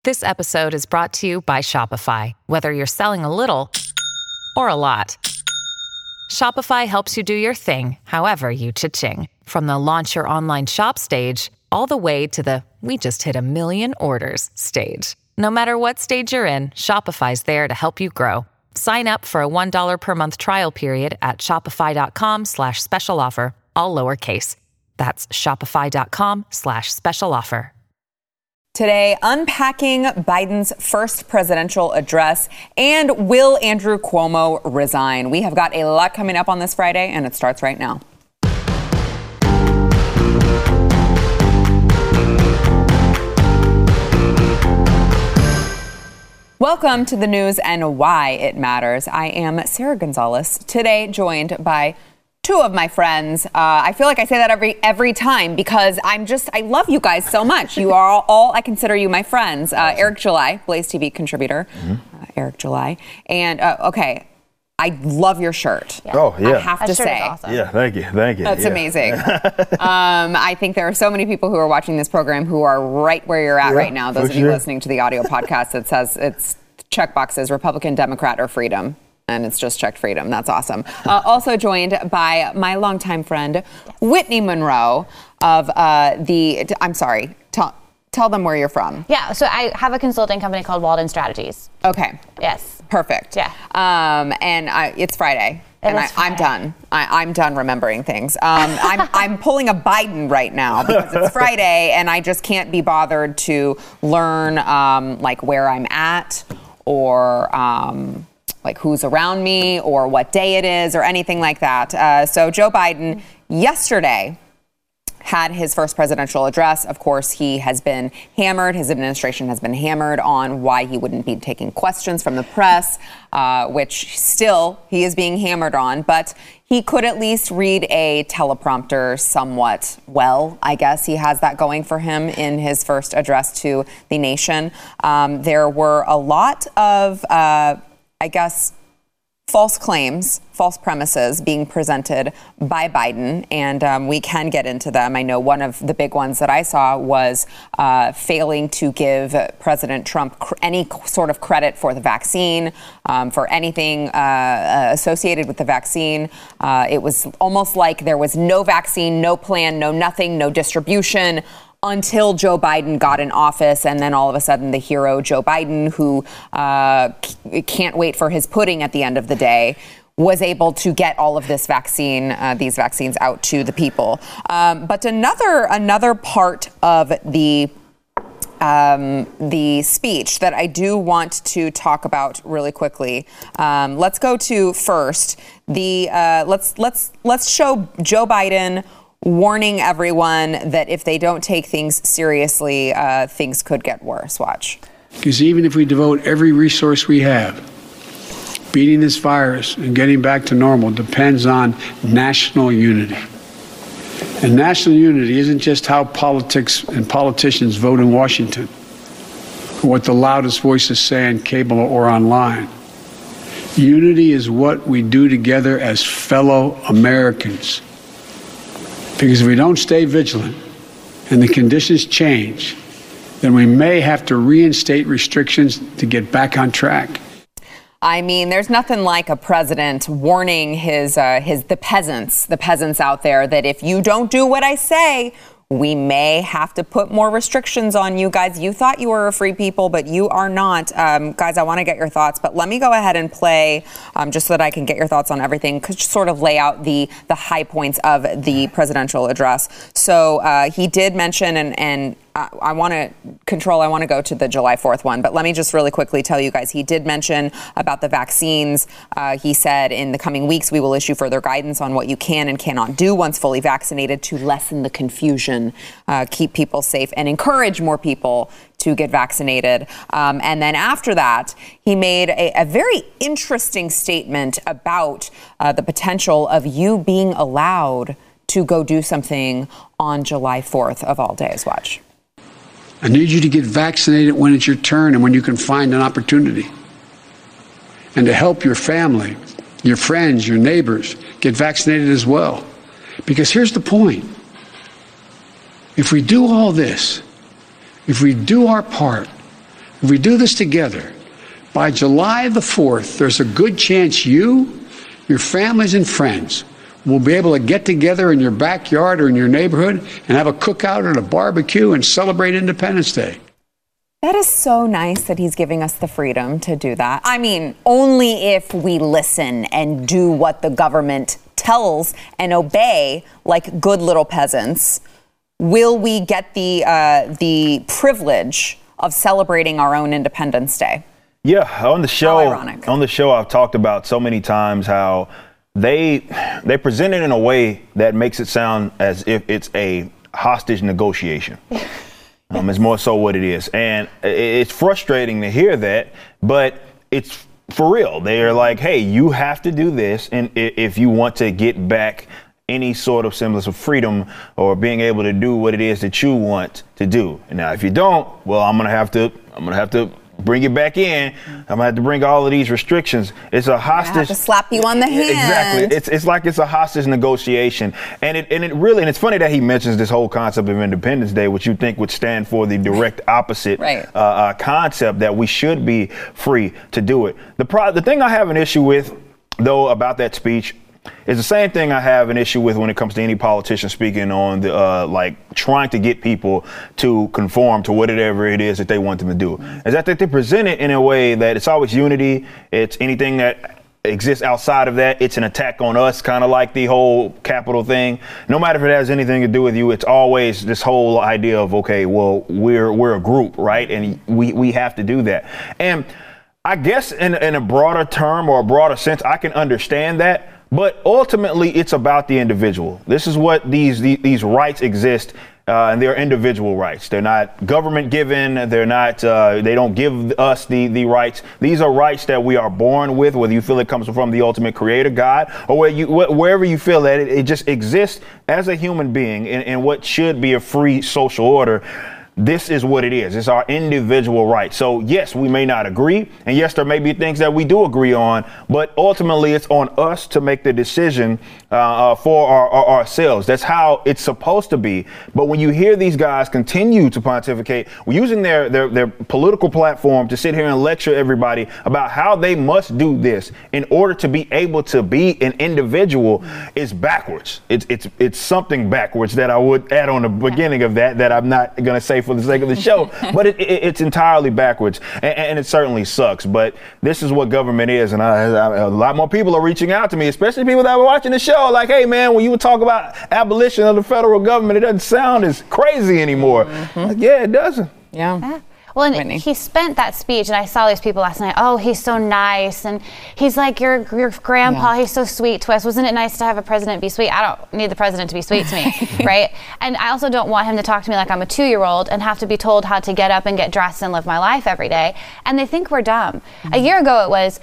This episode is brought to you by Shopify. Whether you're selling a little or a lot, Shopify helps you do your thing, however you cha-ching. From the launch your online shop stage, all the way to the we just hit 1 million orders stage. No matter what stage you're in, Shopify's there to help you grow. Sign up for a $1 per month trial period at shopify.com/special offer, all lowercase. That's shopify.com/special offer. Today, unpacking Biden's first presidential address and will Andrew Cuomo resign? We have got a lot coming up on this Friday, and it starts right now. Welcome to the news and why it matters. I am Sarah Gonzalez, today joined by two of my friends. I feel like I say that every time because I love you guys so much. You are all I consider you my friends. Eric July, Blaze TV contributor. Eric July. And, okay, I love your shirt. Yeah. Oh, yeah. I have to say. Awesome. Yeah, thank you. That's amazing. I think there are so many people who are watching this program who are right where you're at right now. Those of you listening to the audio podcast that says it's checkboxes, Republican, Democrat, or freedom. And it's just checked freedom. That's awesome. Also joined by my longtime friend, Whitney Monroe of I'm sorry, tell them where you're from. Yeah, so I have a consulting company called Walden Strategies. Okay. Yes. Perfect. Yeah. And it's Friday. I'm done. I'm done remembering things. I'm pulling a Biden right now because it's Friday and I just can't be bothered to learn like where I'm at or like who's around me or what day it is or anything like that. So Joe Biden yesterday had his first presidential address. Of course, he has been hammered. His administration has been hammered on why he wouldn't be taking questions from the press, which still he is being hammered on. But he could at least read a teleprompter somewhat well. I guess he has that going for him in his first address to the nation. There were a lot of false claims, false premises being presented by Biden, and we can get into them. I know one of the big ones that I saw was failing to give President Trump any sort of credit for the vaccine, for anything associated with the vaccine. It was almost like there was no vaccine, no plan, no nothing, no distribution, until Joe Biden got in office, and then all of a sudden the hero Joe Biden, who can't wait for his pudding at the end of the day, was able to get all of these vaccines out to the people. But another part of the speech that I do want to talk about really quickly. Let's go to first let's show Joe Biden warning everyone that if they don't take things seriously, things could get worse. Watch. Because even if we devote every resource we have, beating this virus and getting back to normal depends on national unity. And national unity isn't just how politics and politicians vote in Washington, or what the loudest voices say on cable or online. Unity is what we do together as fellow Americans. Because if we don't stay vigilant and the conditions change, then we may have to reinstate restrictions to get back on track. I mean, there's nothing like a president warning the peasants out there that if you don't do what I say, we may have to put more restrictions on you guys. You thought you were a free people, but you are not. Guys, I want to get your thoughts, but let me go ahead and play just so that I can get your thoughts on everything, could sort of lay out the high points of the presidential address. So he did mention, and I want to go to the July 4th one, but let me just really quickly tell you guys, he did mention about the vaccines. He said in the coming weeks, we will issue further guidance on what you can and cannot do once fully vaccinated to lessen the confusion, keep people safe, and encourage more people to get vaccinated. And then after that, he made a very interesting statement about the potential of you being allowed to go do something on July 4th of all days. Watch. I need you to get vaccinated when it's your turn and when you can find an opportunity. And to help your family, your friends, your neighbors get vaccinated as well. Because here's the point. If we do all this, if we do our part, If we do this together, by July the 4th, there's a good chance you, your families and friends will be able to get together in your backyard or in your neighborhood and have a cookout and a barbecue and celebrate Independence Day. That is so nice that he's giving us the freedom to do that. I mean, only if we listen and do what the government tells and obey like good little peasants will we get the privilege of celebrating our own Independence Day. Yeah, on the show, I've talked about so many times how they present it in a way that makes it sound as if it's a hostage negotiation. It's more so what it is. And it's frustrating to hear that, but it's for real. They're like, hey, you have to do this. And if you want to get back any sort of semblance of freedom or being able to do what it is that you want to do. And now, if you don't, well, I'm going to have to bring it back in. I'm gonna have to bring all of these restrictions. It's a hostage. I have to slap you on the hand. Exactly. It's like it's a hostage negotiation, and it's funny that he mentions this whole concept of Independence Day, which you think would stand for the direct opposite concept that we should be free to do it. The thing I have an issue with, though, about that speech. It's the same thing I have an issue with when it comes to any politician speaking on the trying to get people to conform to whatever it is that they want them to do. Is that they present it in a way that it's always unity. It's anything that exists outside of that. It's an attack on us, kind of like the whole Capitol thing. No matter if it has anything to do with you, it's always this whole idea of, okay, well, we're a group, right? And we have to do that. And I guess in a broader term or a broader sense, I can understand that. But ultimately, it's about the individual. This is what these rights exist, and they're individual rights. They're not government given. They're not. They don't give us the rights. These are rights that we are born with, whether you feel it comes from the ultimate creator, God, or wherever you feel that it just exists as a human being in what should be a free social order. This is what it is. It's our individual right. So, yes, we may not agree. And yes, there may be things that we do agree on. But ultimately, it's on us to make the decision for ourselves. That's how it's supposed to be. But when you hear these guys continue to pontificate, using their political platform to sit here and lecture everybody about how they must do this in order to be able to be an individual is backwards. It's something backwards that I would add on the beginning of that I'm not going to say for the sake of the show, but it's entirely backwards, and it certainly sucks. But this is what government is, and a lot more people are reaching out to me, especially people that were watching the show. Like, hey, man, when you would talk about abolition of the federal government, it doesn't sound as crazy anymore. Like, yeah, it doesn't. Yeah. Well, and he spent that speech, and I saw these people last night, oh, he's so nice, and he's like your grandpa, he's so sweet to us. Wasn't it nice to have a president be sweet? I don't need the president to be sweet to me, right? And I also don't want him to talk to me like I'm a 2-year-old and have to be told how to get up and get dressed and live my life every day. And they think we're dumb. A year ago, it was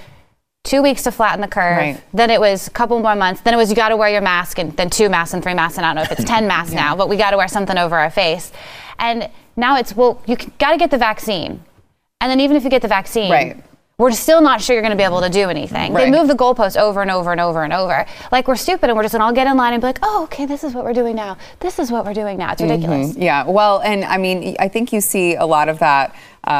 2 weeks to flatten the curve. Then it was a couple more months. Then it was you got to wear your mask, and then 2 masks and 3 masks, and I don't know if it's 10 masks now, but we got to wear something over our face. And now it's, well, you got to get the vaccine. And then even if you get the vaccine, we're still not sure you're going to be able to do anything. They move the goalposts over and over and over and over. Like we're stupid and we're just going to all get in line and be like, oh, okay, this is what we're doing now. This is what we're doing now. It's ridiculous. Yeah, well, and I mean, I think you see a lot of that.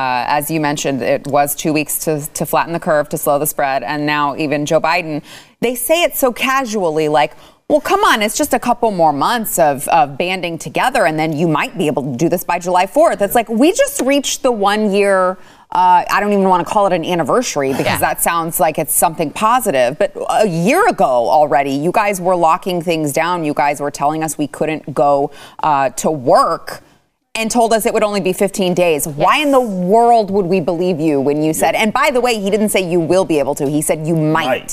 As you mentioned, it was 2 weeks to flatten the curve, to slow the spread. And now even Joe Biden, they say it so casually, like, well, come on, it's just a couple more months of banding together, and then you might be able to do this by July 4th. It's like, we just reached the 1 year, I don't even want to call it an anniversary because that sounds like it's something positive. But a year ago already, you guys were locking things down. You guys were telling us we couldn't go to work and told us it would only be 15 days. Yes. Why in the world would we believe you when you said, and by the way, he didn't say you will be able to. He said you might.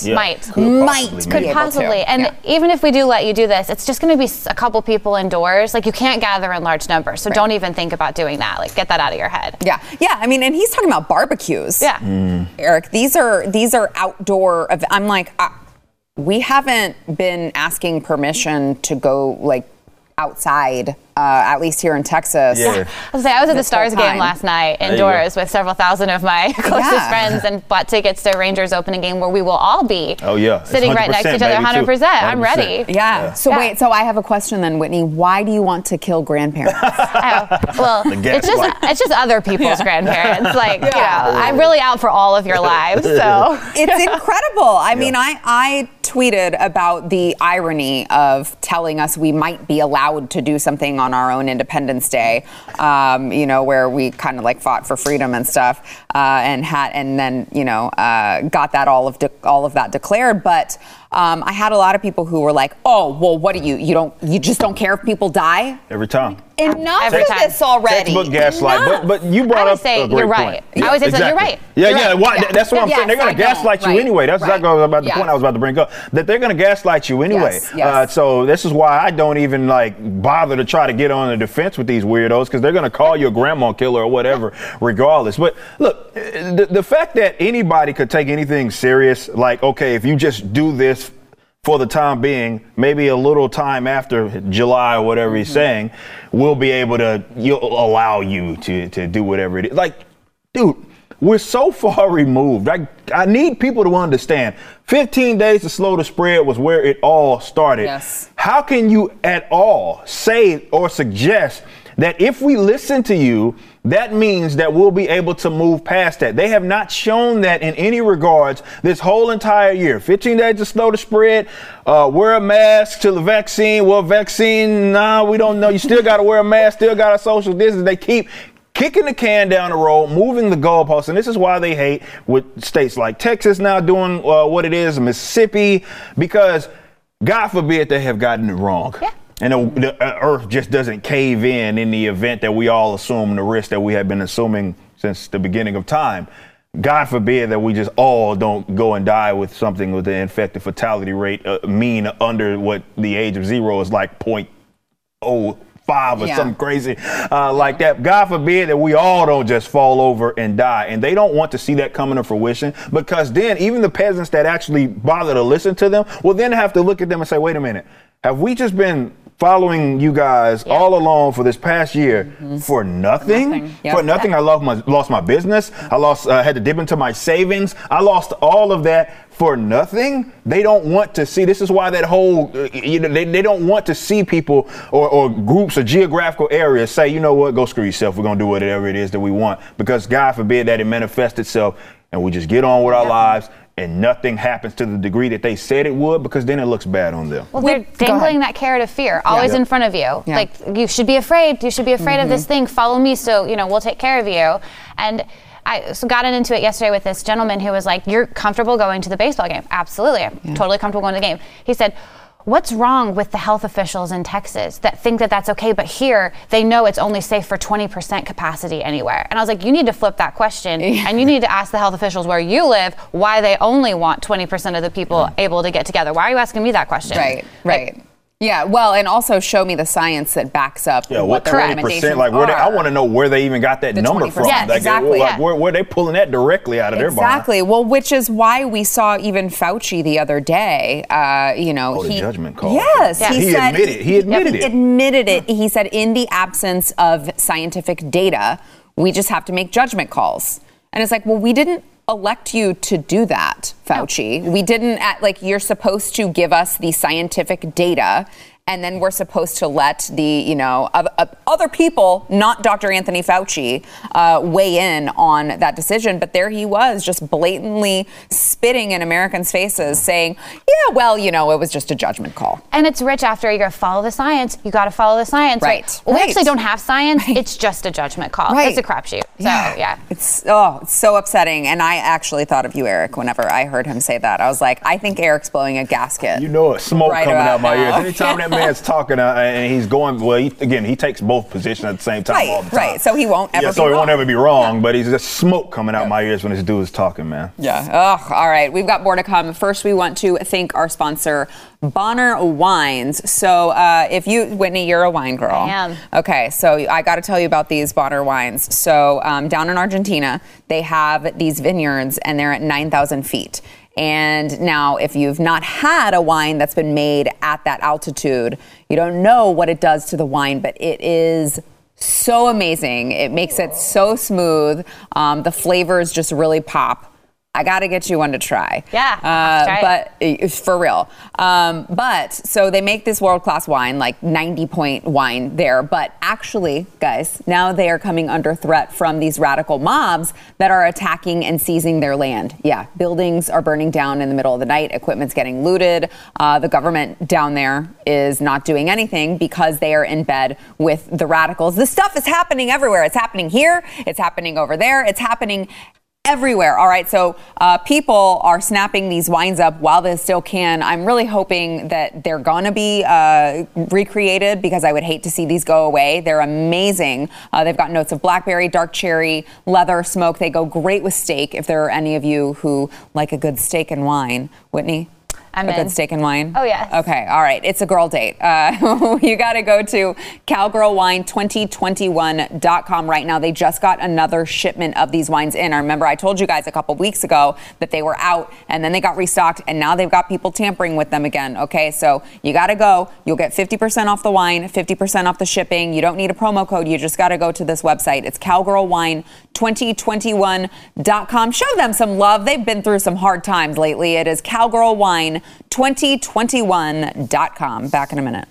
Could possibly. And even if we do let you do this, it's just going to be a couple people indoors. Like, you can't gather in large numbers. So don't even think about doing that. Like, get that out of your head. Yeah. I mean, and he's talking about barbecues. Yeah. Eric, these are outdoor. I'm like, we haven't been asking permission to go, like, outside, at least here in Texas. Yeah. I was at the Stars game last night indoors with several thousand of my closest friends and bought tickets to Rangers opening game where we will all be sitting right next to each other 100%. I'm ready. Yeah. So wait, so I have a question then, Whitney. Why do you want to kill grandparents? Well, it's just other people's grandparents. Like, you know, I'm really out for all of your lives. So it's incredible. I mean, I tweeted about the irony of telling us we might be allowed to do something on our own Independence Day, you know, where we kind of like fought for freedom and stuff, and then you know got that all of that declared. But I had a lot of people who were like, "Oh, well, what do you just don't care if people die?" Every time. Enough of this already. Textbook gaslight. But you brought up a great you're right. point. I would say you're right. That's what I'm saying. They're going to gaslight you anyway. That's exactly what the point I was about to bring up. That they're going to gaslight you anyway. So this is why I don't even like bother to try to get on the defense with these weirdos, because they're going to call you a grandma killer or whatever, regardless. But look, the fact that anybody could take anything serious, like, okay, if you just do this for the time being, maybe a little time after July or whatever he's saying, we'll be able to allow you to do whatever it is. Like, dude, we're so far removed. I need people to understand 15 days to slow the spread was where it all started. Yes. How can you at all say or suggest that if we listen to you, that means that we'll be able to move past that? They have not shown that in any regards this whole entire year. 15 days to slow the spread, wear a mask till the vaccine. Well, vaccine, we don't know. You still got to wear a mask, still got to social distance. They keep kicking the can down the road, moving the goalposts, and this is why they hate with states like Texas now doing what it is, Mississippi, because God forbid they have gotten it wrong. Yeah. And the earth just doesn't cave in the event that we all assume the risk that we have been assuming since the beginning of time. God forbid that we just all don't go and die with something with the infected fatality rate mean under what the age of 0 is like 0.05 or something crazy like that. God forbid that we all don't just fall over and die. And they don't want to see that coming to fruition, because then even the peasants that actually bother to listen to them will then have to look at them and say, wait a minute, have we just been following you guys all along for this past year for nothing? For nothing. I lost my business. I had to dip into my savings. I lost all of that for nothing. They don't want to see. This is why that whole, they don't want to see people or groups or geographical areas say, you know what, go screw yourself. We're going to do whatever it is that we want, because God forbid that it manifests itself and we just get on with our lives and nothing happens to the degree that they said it would, because then it looks bad on them. Well, they're dangling that carrot of fear always in front of you. Yeah. Like, you should be afraid. You should be afraid of this thing. Follow me, so, we'll take care of you. And I got into it yesterday with this gentleman who was like, you're comfortable going to the baseball game? Absolutely. I'm totally comfortable going to the game. He said, what's wrong with the health officials in Texas that think that that's okay, but here they know it's only safe for 20% capacity anywhere? And I was like, you need to flip that question and you need to ask the health officials where you live why they only want 20% of the people able to get together. Why are you asking me that question? Right. Yeah, well, and also show me the science that backs up what the recommendations are. I want to know where they even got that number from. Yeah, exactly. Where are they pulling that directly out of their behind? Exactly. Well, which is why we saw even Fauci the other day, the judgment call. Yes. Yeah. He admitted it. He said, in the absence of scientific data, we just have to make judgment calls. And it's like, well, we didn't elect you to do that, Fauci. We didn't, you're supposed to give us the scientific data, and then we're supposed to let the, other people, not Dr. Anthony Fauci, weigh in on that decision. But there he was, just blatantly spitting in Americans' faces, saying, it was just a judgment call. And it's rich after you got to follow the science. You got to follow the science. Right. Well, we actually don't have science. Right. It's just a judgment call. Right. It's a crapshoot. So, It's so upsetting. And I actually thought of you, Eric, whenever I heard him say that. I was like, I think Eric's blowing a gasket. Smoke coming out my ears. Anytime that man's talking and he's going, he takes both positions at the same time all the time. Right, so he won't ever be wrong. So he won't ever be wrong, but he's just smoke coming out my ears when this dude is talking, man. Yeah. All right. We've got more to come. First, we want to thank our sponsor, Bonner Wines. So Whitney, you're a wine girl. I am. Okay, so I got to tell you about these Bonner wines. So down in Argentina, they have these vineyards, and they're at 9,000 feet. And now, if you've not had a wine that's been made at that altitude, you don't know what it does to the wine, but it is so amazing. It makes it so smooth. The flavors just really pop. I got to get you one to try. Yeah, but for real. But so they make this world-class wine, like 90-point wine there. But actually, guys, now they are coming under threat from these radical mobs that are attacking and seizing their land. Yeah, buildings are burning down in the middle of the night. Equipment's getting looted. The government down there is not doing anything because they are in bed with the radicals. This stuff is happening everywhere. It's happening here. It's happening over there. It's happening everywhere. All right. So people are snapping these wines up while they still can. I'm really hoping that they're going to be recreated because I would hate to see these go away. They're amazing. They've got notes of blackberry, dark cherry, leather, smoke. They go great with steak if there are any of you who like a good steak and wine. Whitney? I'm a good steak and wine? Oh, yes. Okay. All right. It's a girl date. You got to go to cowgirlwine2021.com right now. They just got another shipment of these wines in. I remember I told you guys a couple weeks ago that they were out and then they got restocked and now they've got people tampering with them again. Okay. So you got to go. You'll get 50% off the wine, 50% off the shipping. You don't need a promo code. You just got to go to this website. It's cowgirlwine2021.com. Show them some love. They've been through some hard times lately. It is cowgirlwine2021.com. Back in a minute.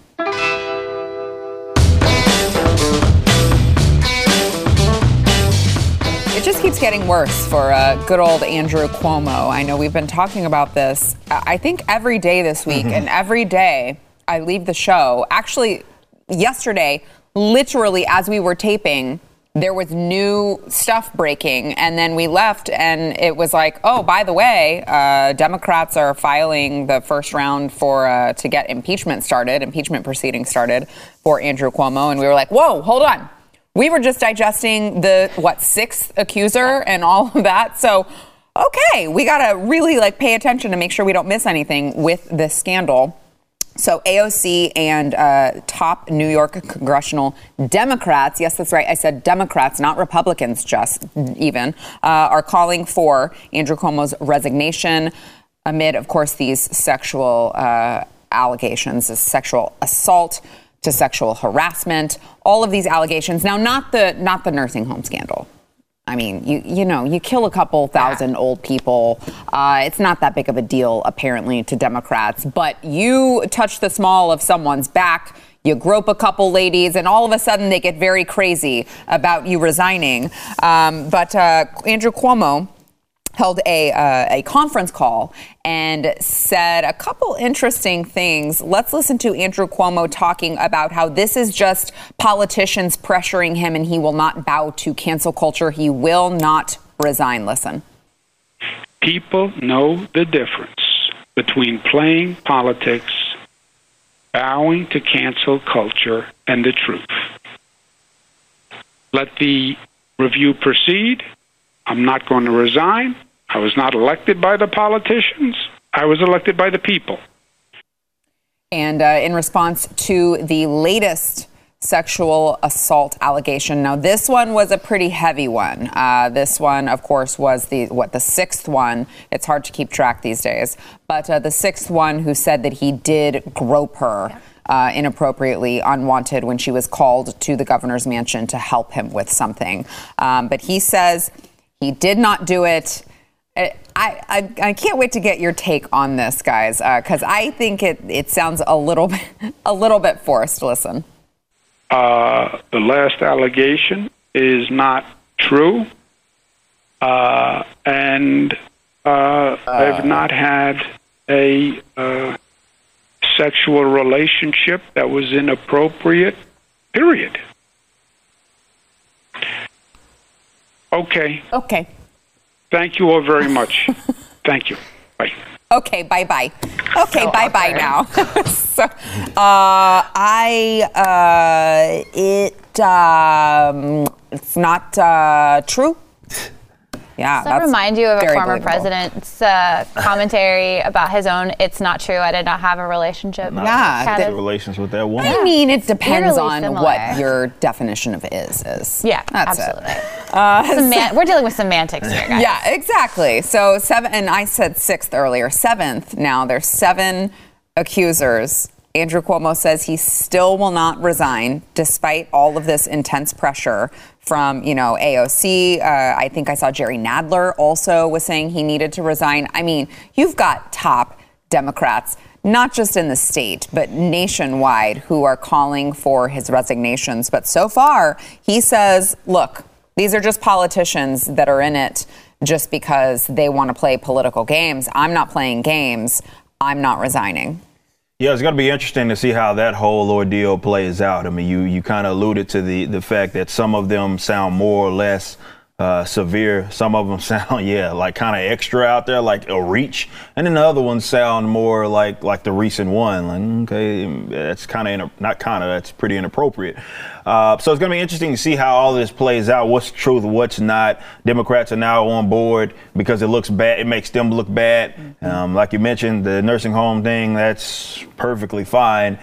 It just keeps getting worse for good old Andrew Cuomo. I know we've been talking about this, I think, every day this week. And every day I leave the show. Actually, yesterday, literally as we were taping, there was new stuff breaking, and then we left, and it was like, oh, by the way, Democrats are filing the first round for to get impeachment proceedings started for Andrew Cuomo, and we were like, whoa, hold on. We were just digesting the, sixth accuser and all of that, so, okay, we gotta really, pay attention to make sure we don't miss anything with this scandal. So AOC and top New York congressional Democrats, yes, that's right, I said Democrats, not Republicans just even, are calling for Andrew Cuomo's resignation amid, of course, these sexual allegations, sexual assault to sexual harassment, all of these allegations. Now, not the nursing home scandal. I mean, you kill a couple thousand old people. It's not that big of a deal, apparently, to Democrats. But you touch the small of someone's back, you grope a couple ladies, and all of a sudden they get very crazy about you resigning. But Andrew Cuomo held a conference call and said a couple interesting things. Let's listen to Andrew Cuomo talking about how this is just politicians pressuring him and he will not bow to cancel culture. He will not resign. Listen. People know the difference between playing politics, bowing to cancel culture, and the truth. Let the review proceed. I'm not going to resign. I was not elected by the politicians. I was elected by the people. And in response to the latest sexual assault allegation, now this one was a pretty heavy one. This one, of course, was the sixth one. It's hard to keep track these days. But the sixth one who said that he did grope her inappropriately, unwanted, when she was called to the governor's mansion to help him with something. But he says he did not do it. I can't wait to get your take on this, guys, because I think it sounds a little bit forced. Listen. The last allegation is not true, and I've not had a sexual relationship that was inappropriate, period. Okay. Thank you all very much. Thank you. Bye. Okay, bye-bye. Okay, so bye-bye now. So, it's not true. Yeah. Does that remind you of a former president's commentary about his own, it's not true, I did not have a relationship? Yeah. Relations with that woman. I mean, it depends on what your definition of is. Yeah, that's absolutely. We're dealing with semantics here, guys. Yeah, exactly. So 7, and I said 6th earlier, 7th now. There's 7 accusers. Andrew Cuomo says he still will not resign despite all of this intense pressure from, AOC. I think I saw Jerry Nadler also was saying he needed to resign. I mean, you've got top Democrats, not just in the state, but nationwide, who are calling for his resignations. But so far, he says, look, these are just politicians that are in it just because they want to play political games. I'm not playing games. I'm not resigning. Yeah, it's going to be interesting to see how that whole ordeal plays out. I mean, you kind of alluded to the fact that some of them sound more or less severe. Some of them sound, like kind of extra out there, like a reach. And then the other ones sound more like the recent one. Like, okay, that's that's pretty inappropriate. So it's going to be interesting to see how all this plays out. What's truth, what's not. Democrats are now on board because it looks bad. It makes them look bad. Like you mentioned, the nursing home thing, that's perfectly fine.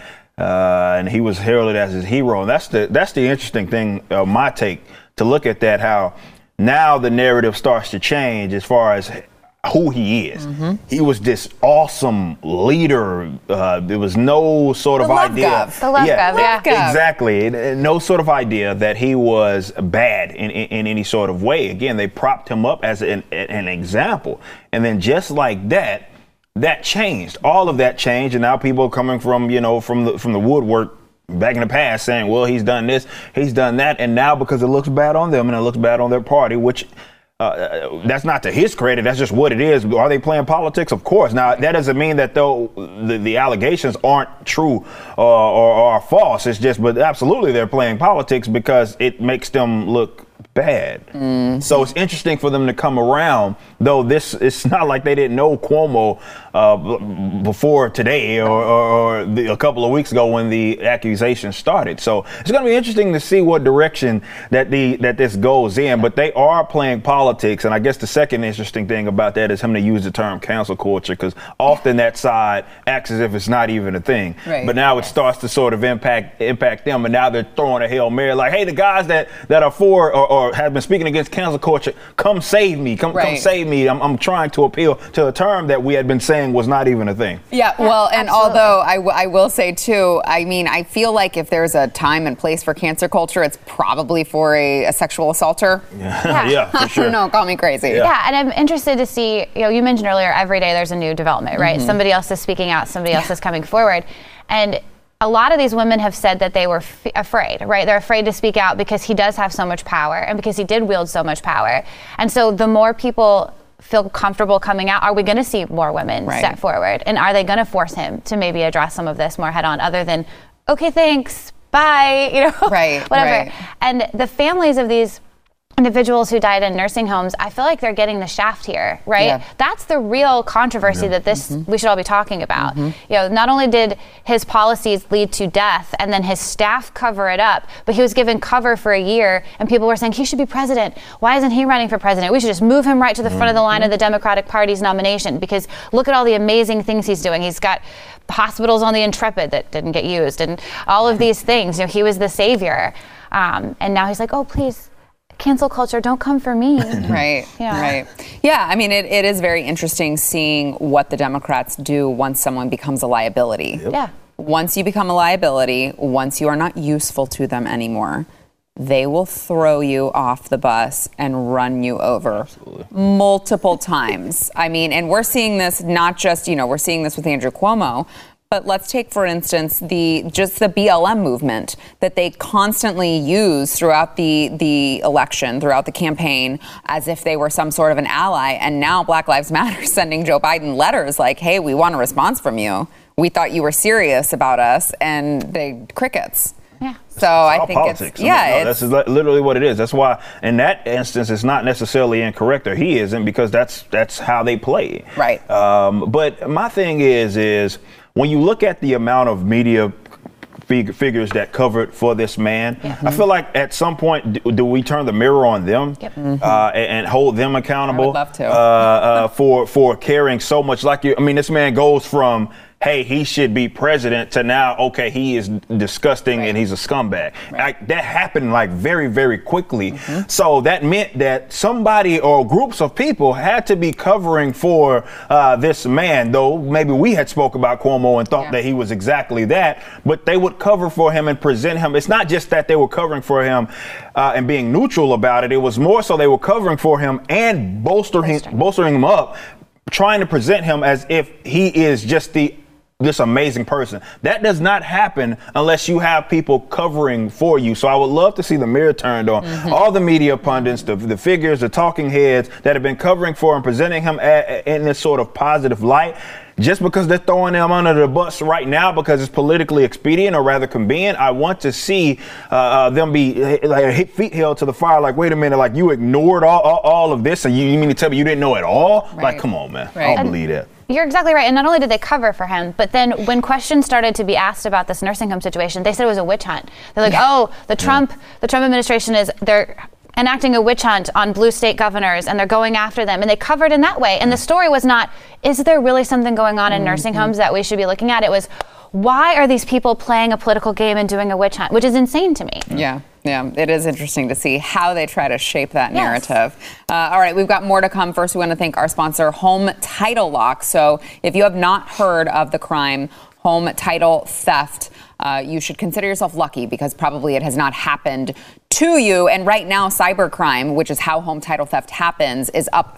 And he was heralded as his hero. And that's the interesting thing, my take, to look at that, how now the narrative starts to change as far as who he is. He was this awesome leader. There was no sort of idea. The love gov. Exactly. No sort of idea that he was bad in any sort of way. Again, they propped him up as an example. And then just like that changed. All of that changed. And now people are coming from the woodwork back in the past saying, well, he's done this, he's done that. And now because it looks bad on them and it looks bad on their party, which that's not to his credit. That's just what it is. Are they playing politics? Of course. Now, that doesn't mean that though the allegations aren't true or are false. It's just, but absolutely they're playing politics because it makes them look bad. So it's interesting for them to come around, though it's not like they didn't know Cuomo before today or a couple of weeks ago when the accusation started. So it's going to be interesting to see what direction that this goes in. But they are playing politics, and I guess the second interesting thing about that is him to use the term cancel culture, because often that side acts as if it's not even a thing. Right. But now it starts to sort of impact them, and now they're throwing a Hail Mary like, hey, the guys that are for or have been speaking against cancel culture, come save me, come save me. I'm trying to appeal to a term that we had been saying was not even a thing. Yeah, well, and although I will say too, I mean, I feel like if there's a time and place for cancer culture, it's probably for a sexual assaulter. Yeah, for sure. No, call me crazy. Yeah, and I'm interested to see, you mentioned earlier, every day there's a new development, right? Somebody else is speaking out, somebody else is coming forward. And a lot of these women have said that they were afraid, right? They're afraid to speak out because he does have so much power and because he did wield so much power. And so the more people feel comfortable coming out, are we going to see more women step forward? And are they going to force him to maybe address some of this more head on, other than, okay, thanks, bye, whatever. Right. And the families of these individuals who died in nursing homes, I feel like they're getting the shaft here, right? Yeah. That's the real controversy that we should all be talking about. Not only did his policies lead to death and then his staff cover it up, but he was given cover for a year and people were saying he should be president. Why isn't he running for president? We should just move him right to the front of the line of the Democratic Party's nomination, because look at all the amazing things he's doing. He's got hospitals on the Intrepid that didn't get used and all of these things. He was the savior. And now he's like, oh, please, cancel culture, don't come for me. Right. Yeah, I mean, it is very interesting seeing what the Democrats do once someone becomes a liability. Yeah. Once you become a liability, once you are not useful to them anymore, they will throw you off the bus and run you over multiple times. I mean, and we're seeing this not just, we're seeing this with Andrew Cuomo, but let's take, for instance, the BLM movement that they constantly use throughout the election, throughout the campaign, as if they were some sort of an ally. And now Black Lives Matter sending Joe Biden letters like, hey, we want a response from you. We thought you were serious about us, and they crickets. Yeah. So I think politics. That's literally what it is. That's why in that instance it's not necessarily incorrect, or he isn't, because that's how they play. Right. But my thing is when you look at the amount of media figures that covered for this man. I feel like at some point, do we turn the mirror on them and hold them accountable? I would love to. For caring so much? This man goes from, hey, he should be president to now, okay, he is disgusting and he's a scumbag. That happened very, very quickly. So that meant that somebody or groups of people had to be covering for this man, though maybe we had spoke about Cuomo and thought that he was exactly that, but they would cover for him and present him. It's not just that they were covering for him and being neutral about it. It was more so they were covering for him and bolstering him up, trying to present him as if he is just this amazing person. That does not happen unless you have people covering for you. So I would love to see the mirror turned on all the media pundits, the figures, the talking heads that have been covering for and presenting him in this sort of positive light. Just because they're throwing them under the bus right now because it's politically expedient or rather convenient, I want to see them be feet held to the fire. Like, wait a minute, like you ignored all of this and you mean to tell me you didn't know it all? Like, come on, man. I don't believe that. You're exactly right. And not only did they cover for him, but then when questions started to be asked about this nursing home situation, they said it was a witch hunt. They're like, the Trump administration they're enacting a witch hunt on blue state governors and they're going after them. And they covered in that way. And the story was not, is there really something going on in nursing homes that we should be looking at? It was, why are these people playing a political game and doing a witch hunt, which is insane to me. Yeah, it is interesting to see how they try to shape that narrative. All right, we've got more to come. First, we want to thank our sponsor, Home Title Lock. So if you have not heard of the crime, home title theft, you should consider yourself lucky because probably it has not happened to you. And right now, cybercrime, which is how home title theft happens, is up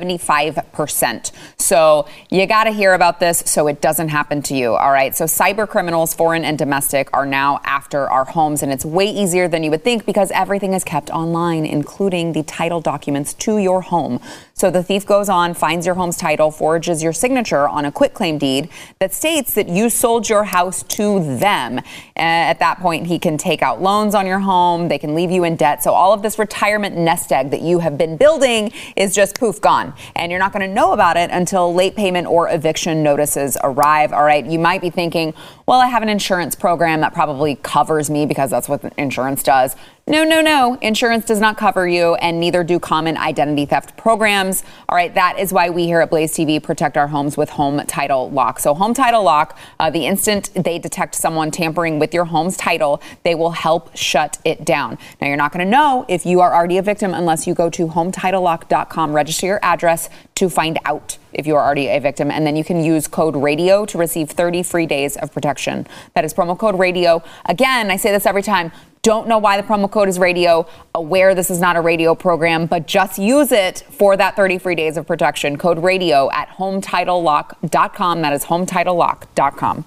75%. So you got to hear about this so it doesn't happen to you. All right. So cyber criminals, foreign and domestic, are now after our homes. And it's way easier than you would think because everything is kept online, including the title documents to your home. So the thief goes on, finds your home's title, forges your signature on a quitclaim deed that states that you sold your house to them. At that point, he can take out loans on your home. They can leave you in debt. So all of this retirement nest egg that you have been building is just poof, gone. And you're not going to know about it until late payment or eviction notices arrive. All right. You might be thinking, well, I have an insurance program that probably covers me because that's what insurance does. No. Insurance does not cover you, and neither do common identity theft programs. All right, that is why we here at Blaze TV protect our homes with Home Title Lock. So Home Title Lock, the instant they detect someone tampering with your home's title, they will help shut it down. Now, you're not going to know if you are already a victim unless you go to HometitleLock.com, register your address to find out if you are already a victim, and then you can use code RADIO to receive 30 free days of protection. That is promo code RADIO. Again, I say this every time. Don't know why the promo code is radio, aware this is not a radio program, but just use it for that 30 free days of protection. Code radio at HometitleLock.com. That is HometitleLock.com.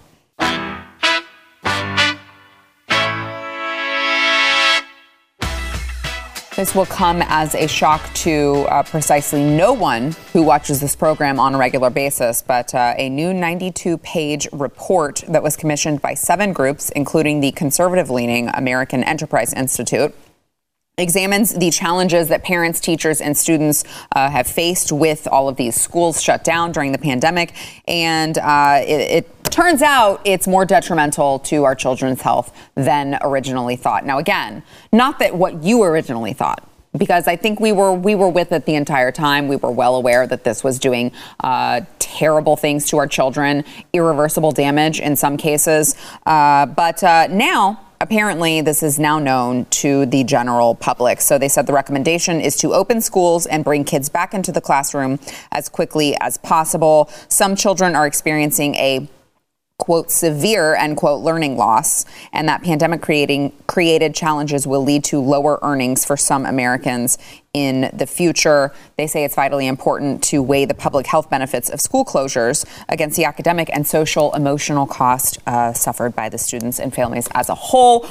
This will come as a shock to precisely no one who watches this program on a regular basis, but a new 92-page report that was commissioned by 7 groups, including the conservative-leaning American Enterprise Institute, examines the challenges that parents, teachers, and students have faced with all of these schools shut down during the pandemic. And it turns out it's more detrimental to our children's health than originally thought. Now, again, not that what you originally thought, because I think we were with it the entire time. We were well aware that this was doing terrible things to our children, irreversible damage in some cases. But now, apparently, this is now known to the general public. So they said the recommendation is to open schools and bring kids back into the classroom as quickly as possible. Some children are experiencing a quote, severe, end quote, learning loss, and that pandemic created challenges will lead to lower earnings for some Americans in the future. They say it's vitally important to weigh the public health benefits of school closures against the academic and social emotional cost suffered by the students and families as a whole.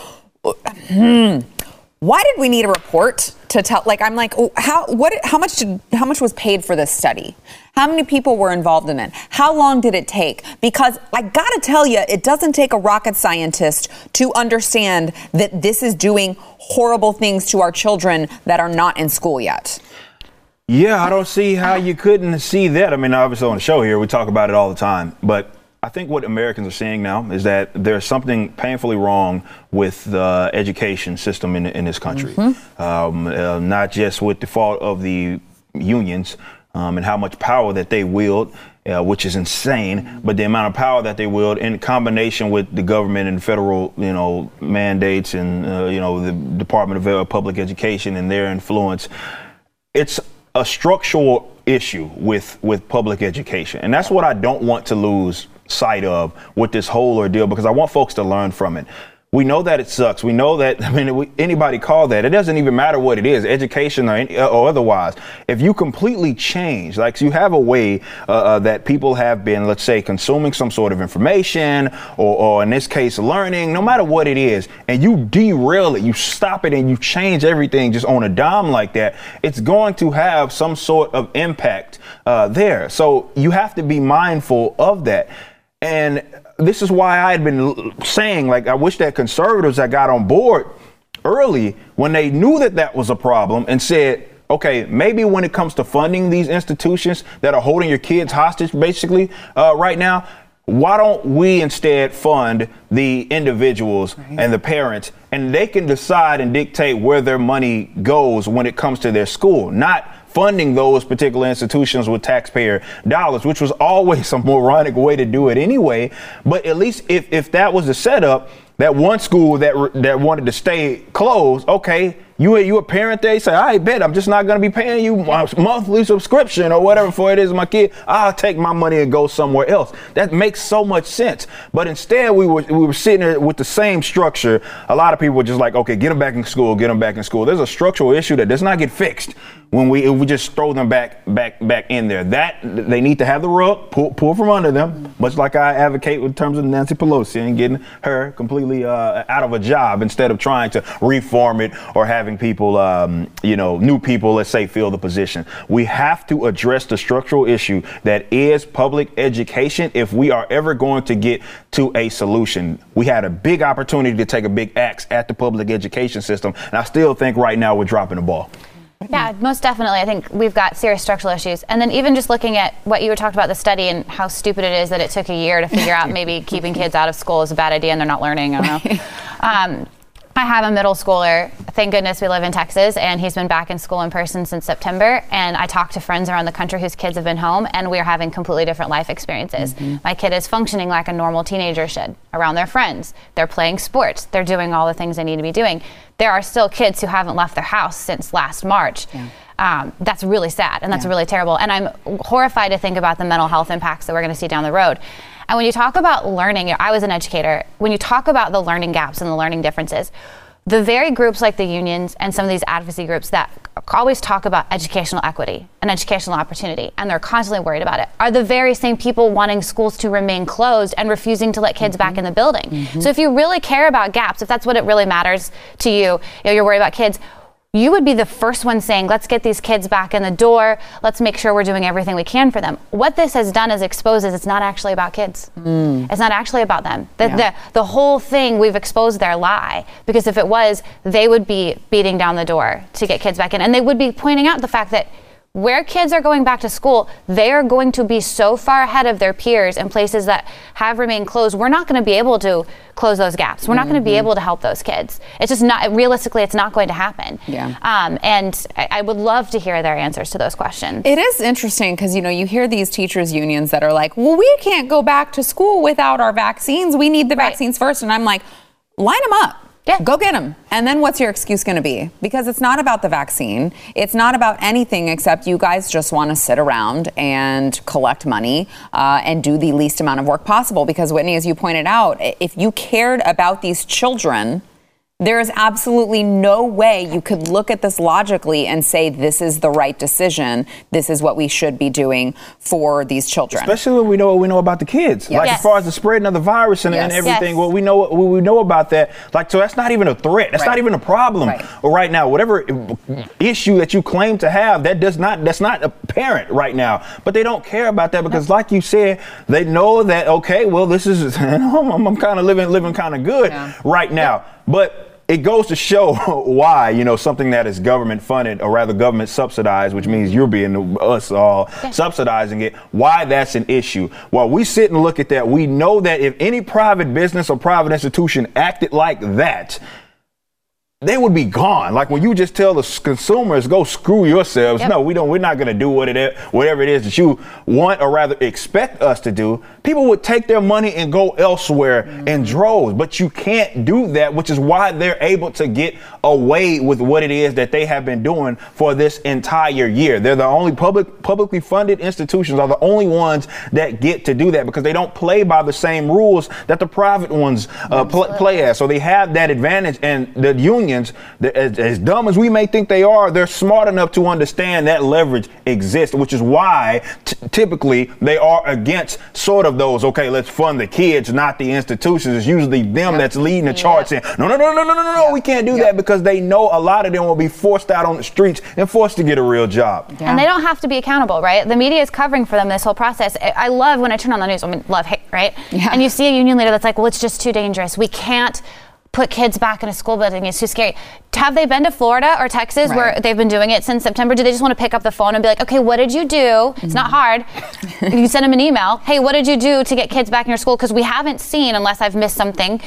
Why did we need a report to tell? Like, I'm like, how much was paid for this study? How many people were involved in it? How long did it take? Because I gotta tell you, it doesn't take a rocket scientist to understand that this is doing horrible things to our children that are not in school yet. Yeah, I don't see how you couldn't see that. I mean, obviously on the show here, we talk about it all the time, but I think what Americans are seeing now is that there's something painfully wrong with the education system in this country. Not just with the fault of the unions and how much power that they wield, which is insane, but the amount of power that they wield in combination with the government and federal, mandates and, the Department of Public Education and their influence. It's a structural issue with public education. And that's what I don't want to lose sight of with this whole ordeal, because I want folks to learn from it. We know that it sucks. We know that, anybody call that. It doesn't even matter what it is, education or otherwise. If you completely change, like you have a way that people have been, let's say, consuming some sort of information or in this case, learning, no matter what it is, and you derail it, you stop it and you change everything just on a dime like that, it's going to have some sort of impact there. So you have to be mindful of that. And this is why I had been saying, I wish that conservatives that got on board early when they knew that was a problem and said, okay, maybe when it comes to funding these institutions that are holding your kids hostage, basically, right now, why don't we instead fund the individuals and the parents, and they can decide and dictate where their money goes when it comes to their school, not funding those particular institutions with taxpayer dollars, which was always a moronic way to do it anyway. But at least if that was the setup, that one school that wanted to stay closed, okay, you a parent there, you say, I bet I'm just not going to be paying you my monthly subscription or whatever for it is my kid. I'll take my money and go somewhere else. That makes so much sense. But instead, we were sitting there with the same structure. A lot of people were just like, okay, get them back in school, get them back in school. There's a structural issue that does not get fixed when we just throw them back in there. That they need to have the rug pull from under them, much like I advocate in terms of Nancy Pelosi and getting her completely out of a job instead of trying to reform it or having people, new people, let's say, fill the position. We have to address the structural issue that is public education if we are ever going to get to a solution. We had a big opportunity to take a big axe at the public education system, and I still think right now we're dropping the ball. Yeah, most definitely. I think we've got serious structural issues. And then even just looking at what you were talking about, the study, and how stupid it is that it took a year to figure out maybe keeping kids out of school is a bad idea and they're not learning. I don't know. I have a middle schooler. Thank goodness we live in Texas, and he's been back in school in person since September. And I talk to friends around the country whose kids have been home, and we're having completely different life experiences. My kid is functioning like a normal teenager should around their friends. They're playing sports. They're doing all the things they need to be doing. There are still kids who haven't left their house since last March. That's really sad, and that's really terrible. And I'm horrified to think about the mental health impacts that we're going to see down the road. And when you talk about learning, I was an educator, when you talk about the learning gaps and the learning differences, the very groups like the unions and some of these advocacy groups that always talk about educational equity and educational opportunity, and they're constantly worried about it, are the very same people wanting schools to remain closed and refusing to let kids back in the building. So if you really care about gaps, if that's what it really matters to you, you're worried about kids, you would be the first one saying, let's get these kids back in the door. Let's make sure we're doing everything we can for them. What this has done is exposes it's not actually about kids. It's not actually about them. The whole thing, we've exposed their lie. Because if it was, they would be beating down the door to get kids back in. And they would be pointing out the fact that where kids are going back to school, they are going to be so far ahead of their peers in places that have remained closed. We're not going to be able to close those gaps. We're not going to be able to help those kids. It's just not, realistically, it's not going to happen. And I would love to hear their answers to those questions. It is interesting because, you hear these teachers unions that are like, well, we can't go back to school without our vaccines. We need the vaccines first. And I'm like, line them up. Yeah. Go get them. And then what's your excuse going to be? Because it's not about the vaccine. It's not about anything except you guys just want to sit around and collect money and do the least amount of work possible. Because Whitney, as you pointed out, if you cared about these children, there is absolutely no way you could look at this logically and say this is the right decision. This is what we should be doing for these children. Especially when we know what we know about the kids. Like as far as the spreading of the virus and everything, what we know about that. So that's not even a threat. That's not even a problem right now. Whatever issue that you claim to have, that's not apparent right now. But they don't care about that because, like you said, they know that okay, well, this is I'm kind of living kind of good right now. But it goes to show why, something that is government funded, or rather government subsidized, which means you're being us all subsidizing it, why that's an issue. While we sit and look at that, we know that if any private business or private institution acted like that, they would be gone. Like when you just tell the consumers, go screw yourselves. No, we're not going to do whatever it is that you want, or rather expect us to do. People would take their money and go elsewhere in droves, but you can't do that, which is why they're able to get away with what it is that they have been doing for this entire year. They're the only publicly funded institutions, are the only ones that get to do that, because they don't play by the same rules that the private ones play as. So they have that advantage, and the unions, as dumb as we may think they are, they're smart enough to understand that leverage exists, which is why typically they are against sort of those, okay, let's fund the kids, not the institutions. It's usually them that's leading the charge saying, no, we can't do that, because they know a lot of them will be forced out on the streets and forced to get a real job. And they don't have to be accountable, right? The media is covering for them this whole process. I love when I turn on the news, love hate, right? And you see a union leader that's like, well, it's just too dangerous. We can't put kids back in a school building. It's too scary. Have they been to Florida or Texas where they've been doing it since September? Do they just want to pick up the phone and be like, okay, what did you do? It's not hard. You can send them an email. Hey, what did you do to get kids back in your school? Because we haven't seen, unless I've missed something,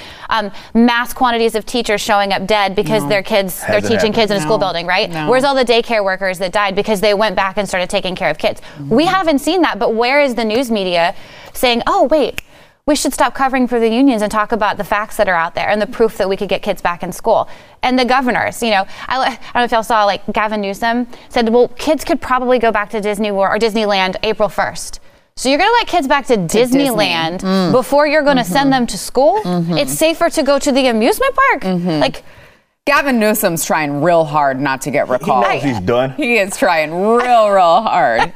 mass quantities of teachers showing up dead because they're teaching kids in a school building, right? Where's all the daycare workers that died because they went back and started taking care of kids? We haven't seen that, but where is the news media saying, oh, wait, we should stop covering for the unions and talk about the facts that are out there and the proof that we could get kids back in school? And the governors, I don't know if y'all saw, like Gavin Newsom said, well, kids could probably go back to Disney World or Disneyland April 1st. So you're going to let kids back to Disneyland before you're going to send them to school? It's safer to go to the amusement park? Like, Gavin Newsom's trying real hard not to get recalled. He knows he's done. He is trying real hard.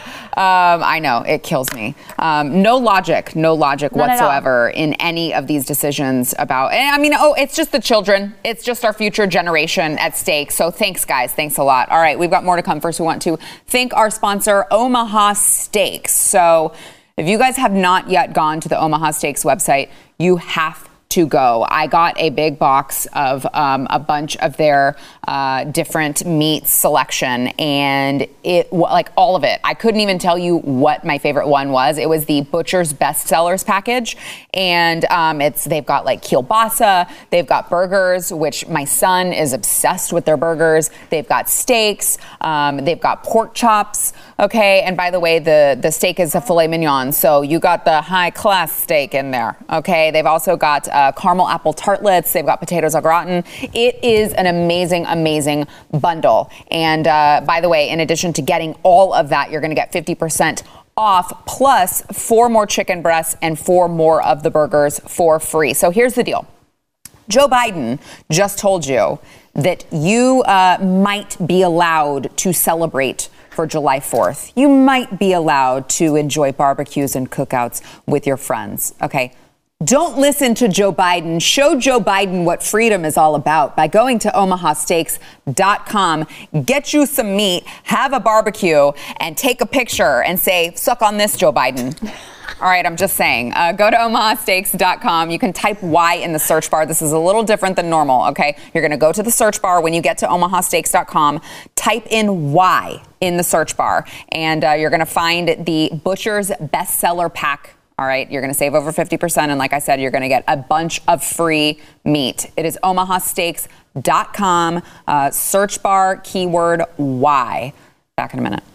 I know. It kills me. No logic whatsoever in any of these decisions about, it's just the children. It's just our future generation at stake. So thanks, guys. Thanks a lot. All right, we've got more to come. First, we want to thank our sponsor, Omaha Steaks. So if you guys have not yet gone to the Omaha Steaks website, you have to go. I got a big box of a bunch of their different meat selection, and it, like all of it, I couldn't even tell you what my favorite one was. It was the Butcher's Bestsellers package, and they've got like kielbasa, they've got burgers, which my son is obsessed with their burgers. They've got steaks, they've got pork chops. Okay, and by the way, the steak is a filet mignon, so you got the high class steak in there. Okay, they've also got caramel apple tartlets. They've got potatoes au gratin. It is an amazing bundle. And by the way, in addition to getting all of that, you're going to get 50% off, plus 4 more chicken breasts and 4 more of the burgers for free. So here's the deal. Joe Biden just told you that you might be allowed to celebrate for July 4th. You might be allowed to enjoy barbecues and cookouts with your friends. Okay. Don't listen to Joe Biden. Show Joe Biden what freedom is all about by going to omahasteaks.com. Get you some meat, have a barbecue, and take a picture and say, suck on this, Joe Biden. All right, I'm just saying. Go to omahasteaks.com. You can type Y in the search bar. This is a little different than normal, okay? You're going to go to the search bar when you get to omahasteaks.com. Type in Y in the search bar, and you're going to find the Butcher's Bestseller Pack. All right, you're going to save over 50%. And like I said, you're going to get a bunch of free meat. It is omahasteaks.com. Search bar, keyword Y. Back in a minute.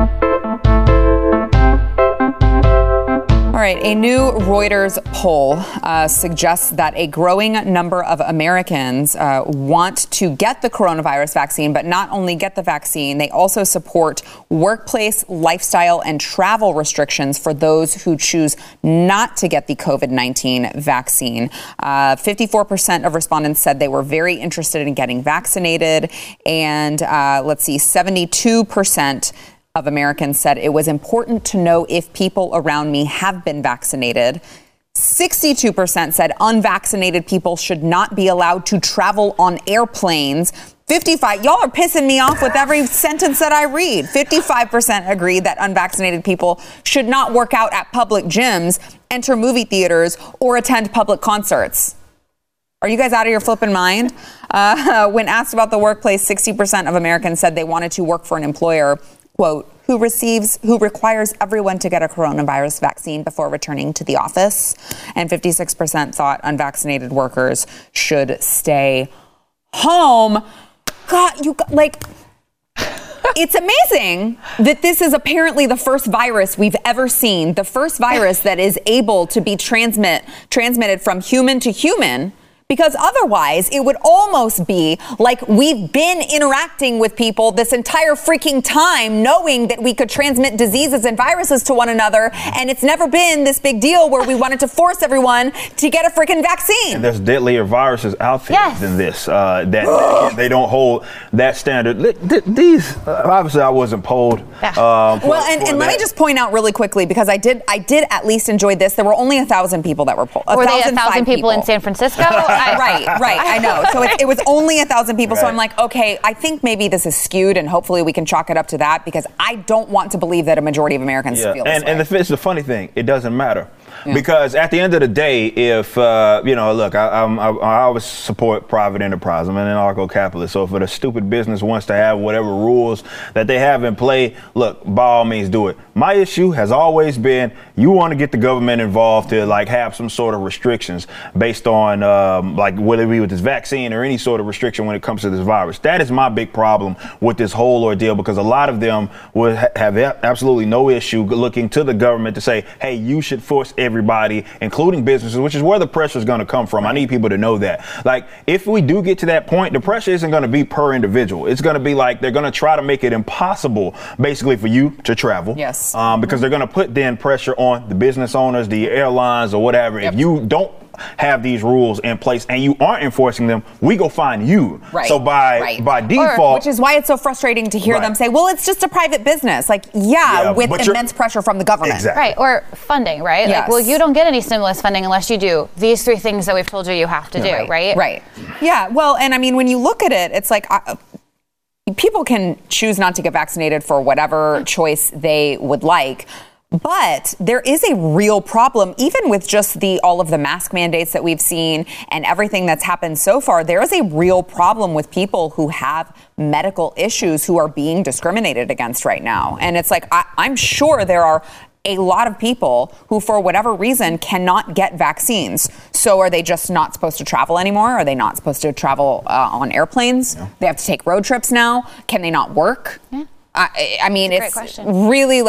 All right, a new Reuters poll suggests that a growing number of Americans want to get the coronavirus vaccine, but not only get the vaccine, they also support workplace, lifestyle, and travel restrictions for those who choose not to get the COVID-19 vaccine. 54% of respondents said they were very interested in getting vaccinated, and 72% of Americans said it was important to know if people around me have been vaccinated. 62% said unvaccinated people should not be allowed to travel on airplanes. 55, y'all are pissing me off with every sentence that I read. 55% agreed that unvaccinated people should not work out at public gyms, enter movie theaters, or attend public concerts. Are you guys out of your flipping mind? When asked about the workplace, 60% of Americans said they wanted to work for an employer, quote, who requires everyone to get a coronavirus vaccine before returning to the office. And 56% thought unvaccinated workers should stay home. God, it's amazing that this is apparently the first virus we've ever seen, the first virus that is able to be transmitted from human to human. Because otherwise, it would almost be like we've been interacting with people this entire freaking time, knowing that we could transmit diseases and viruses to one another. And it's never been this big deal where we wanted to force everyone to get a freaking vaccine. And there's deadlier viruses out there than this. That they don't hold that standard. These, obviously, I wasn't polled. Well, and let me just point out really quickly, because I did at least enjoy this. There were only 1,000 people that were polled. Were they 1,000 people in San Francisco? Right. I know. So it was only 1,000 people. Right. So I'm like, okay, I think maybe this is skewed, and hopefully we can chalk it up to that, because I don't want to believe that a majority of Americans feel this way. And it's the funny thing, it doesn't matter. Because at the end of the day, if, look, I always support private enterprise. I'm an anarcho-capitalist. So if a stupid business wants to have whatever rules that they have in play, look, by all means do it. My issue has always been, you want to get the government involved to have some sort of restrictions based on whether it be with this vaccine or any sort of restriction when it comes to this virus. That is my big problem with this whole ordeal, because a lot of them would have absolutely no issue looking to the government to say, hey, you should force everybody, including businesses, which is where the pressure is going to come from. I need people to know that. If we do get to that point, the pressure isn't going to be per individual. It's going to be they're going to try to make it impossible, basically, for you to travel. Yes. Because they're going to put then pressure on the business owners, the airlines, or whatever. Yep. If you don't have these rules in place and you aren't enforcing them, we go find you. Right. So by default, which is why it's so frustrating to hear them say, well, it's just a private business. With immense pressure from the government. Exactly. Right. Or funding, right? Yes. You don't get any stimulus funding unless you do these 3 things that we've told you have to do, right? Right. Yeah. Well, and I mean, when you look at it, it's people can choose not to get vaccinated for whatever choice they would like. But there is a real problem, even with just all of the mask mandates that we've seen and everything that's happened so far. There is a real problem with people who have medical issues who are being discriminated against right now. And it's I'm sure there are a lot of people who, for whatever reason, cannot get vaccines. So are they just not supposed to travel anymore? Are they not supposed to travel on airplanes? No. They have to take road trips now. Can they not work? Yeah. I mean, it's really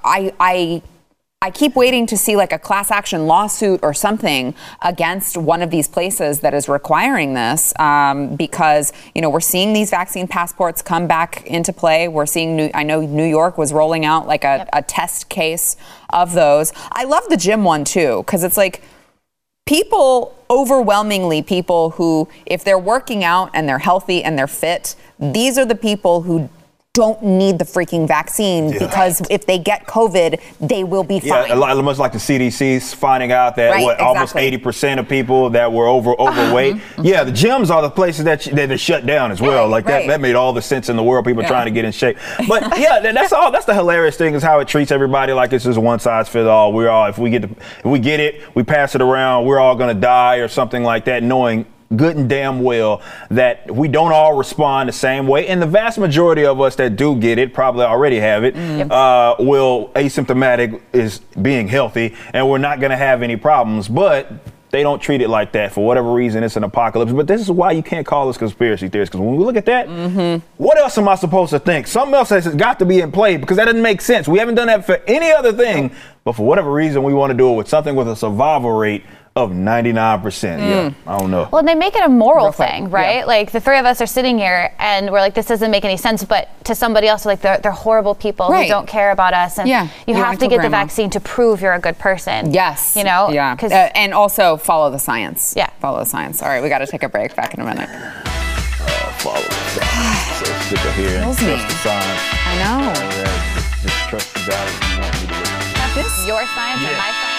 I keep waiting to see a class action lawsuit or something against one of these places that is requiring this, because, we're seeing these vaccine passports come back into play. We're seeing, I know New York was rolling out a test case of those. I love the gym one too, because it's overwhelmingly people who, if they're working out and they're healthy and they're fit, these are the people who don't need the freaking vaccine, because if they get COVID, they will be fine. Yeah, much like the CDC's finding out that almost 80% of people that were overweight. Yeah, the gyms are the places that are shut down as well. That made all the sense in the world. People trying to get in shape. But that's the hilarious thing, is how it treats everybody like it's just one size fits all. We're all, if we get it, we pass it around, we're all going to die or something like that, knowing good and damn well that we don't all respond the same way. And the vast majority of us that do get it, probably already have it, will asymptomatic is being healthy, and we're not going to have any problems. But they don't treat it like that. For whatever reason, it's an apocalypse. But this is why you can't call this conspiracy theories, because when we look at that, what else am I supposed to think? Something else has got to be in play, because that doesn't make sense. We haven't done that for any other thing, but for whatever reason, we want to do it with something with a survival rate of 99%. Yeah, I don't know. Well, they make it a moral thing, right? Yeah. The 3 of us are sitting here and we're this doesn't make any sense, but to somebody else, they're horrible people who don't care about us. And you have to get the vaccine to prove you're a good person. Yes. Yeah. And also follow the science. Yeah. Follow the science. All right, we got to take a break. Back in a minute. Follow the science. So sick of hearing trust the science. I know. Just trust the God you want me to listen. This your science and my science.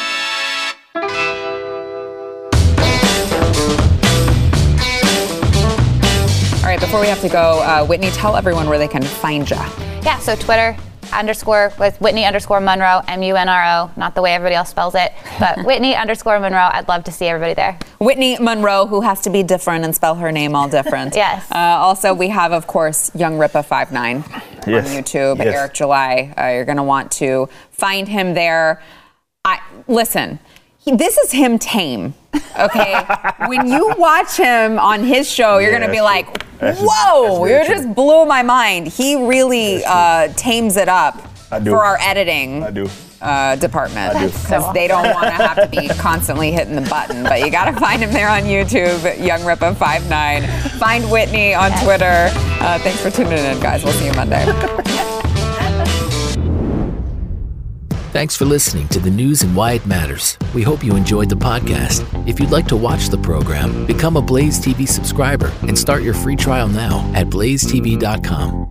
All right, before we have to go, Whitney, tell everyone where they can find you. Yeah, so Twitter, underscore with Whitney underscore Monroe, MUNRO, not the way everybody else spells it, but Whitney underscore Monroe. I'd love to see everybody there. Whitney Monroe, who has to be different and spell her name all different. Yes. Also, we have, of course, Young Ripa 59 on YouTube. Yes. Eric July. You're going to want to find him there. Listen, this is him tame. Okay, when you watch him on his show, you're going to be like, whoa, you just blew my mind. He really tames it up for our editing department. Because they don't want to have to be constantly hitting the button. But you got to find him there on YouTube, Young Ripa 59. Find Whitney on Twitter. Thanks for tuning in, guys. We'll see you Monday. Thanks for listening to the news and why it matters. We hope you enjoyed the podcast. If you'd like to watch the program, become a Blaze TV subscriber and start your free trial now at blazetv.com.